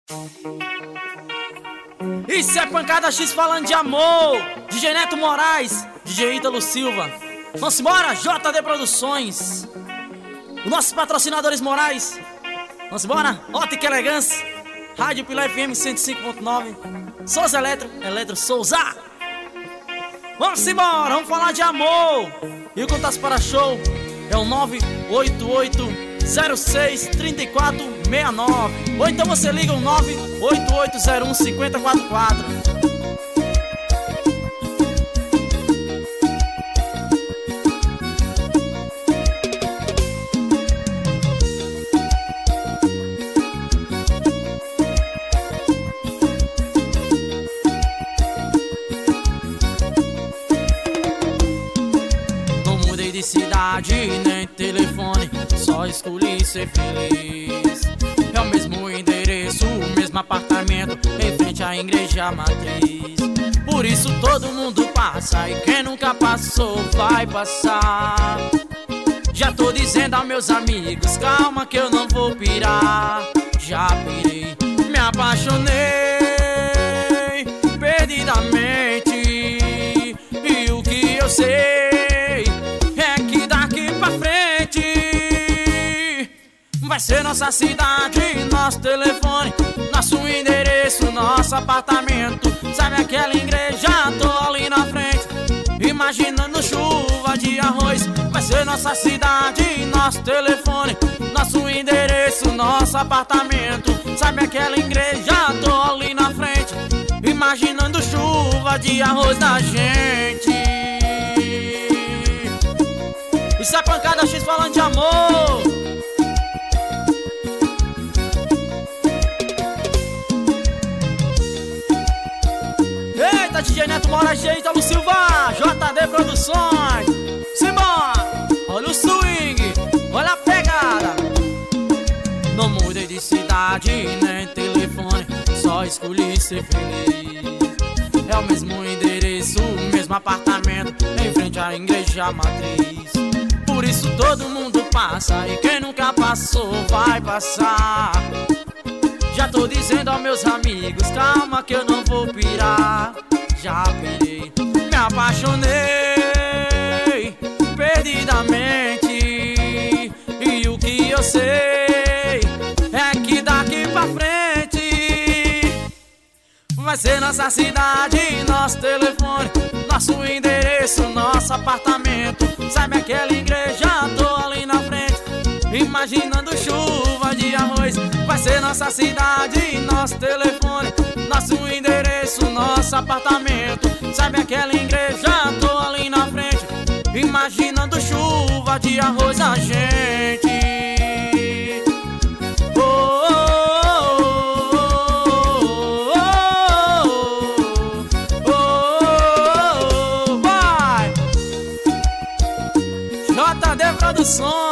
Isso é Pancada X falando de amor. DJ Neto Moraes, DJ Ítalo Silva. Vamos embora, JD Produções. Os nossos patrocinadores morais. Vamos embora, Ótica Elegância, Rádio Pilar FM 105.9, Souza Eletro Souza. Vamos embora, vamos falar de amor. E o contato para show é o 988-06-3469. Ou então você liga o 98801-5044. De cidade, nem telefone, só escolhi ser feliz. É o mesmo endereço, o mesmo apartamento, em frente à igreja matriz. Por isso todo mundo passa, e quem nunca passou vai passar. Já tô dizendo aos meus amigos, calma que eu não vou pirar. Já pirei, me apaixonei perdidamente. E o que eu sei vai ser nossa cidade, nosso telefone, nosso endereço, nosso apartamento. Sabe aquela igreja? Tô ali na frente, imaginando chuva de arroz. Vai ser nossa cidade, nosso telefone, nosso endereço, nosso apartamento. Sabe aquela igreja? Tô ali na frente, imaginando chuva de arroz da gente. Isso é Pancada X falando de amor. DJ Neto Moraes, DJ Ítalo Silva, JD Produções. Simbora, olha o swing, olha a pegada. Não mudei de cidade, nem telefone, só escolhi ser feliz. É o mesmo endereço, o mesmo apartamento, em frente à igreja matriz. Por isso todo mundo passa, e quem nunca passou vai passar. Já tô dizendo aos meus amigos, calma que eu não vou pirar. Já pirei, me apaixonei perdidamente. E o que eu sei é que daqui pra frente vai ser nossa cidade, nosso telefone, nosso endereço, nosso apartamento. Sabe aquela igreja? Tô ali na frente, imaginando chuva de arroz. Vai ser nossa cidade, nosso telefone, nosso endereço, nosso apartamento. Sabe aquela igreja? Tô ali na frente, imaginando chuva de arroz a gente. Oh, oh, oh, oh, vai! JD Produções.